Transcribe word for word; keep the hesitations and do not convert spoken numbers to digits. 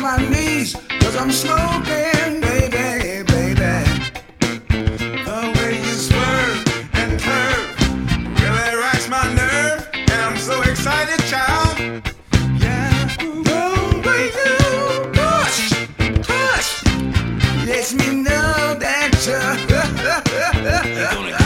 my knees, cause I'm smoking, baby, baby. The way you swerve and curve really rocks my nerve, and I'm so excited, child. Yeah, the way you push, push, lets me know that you're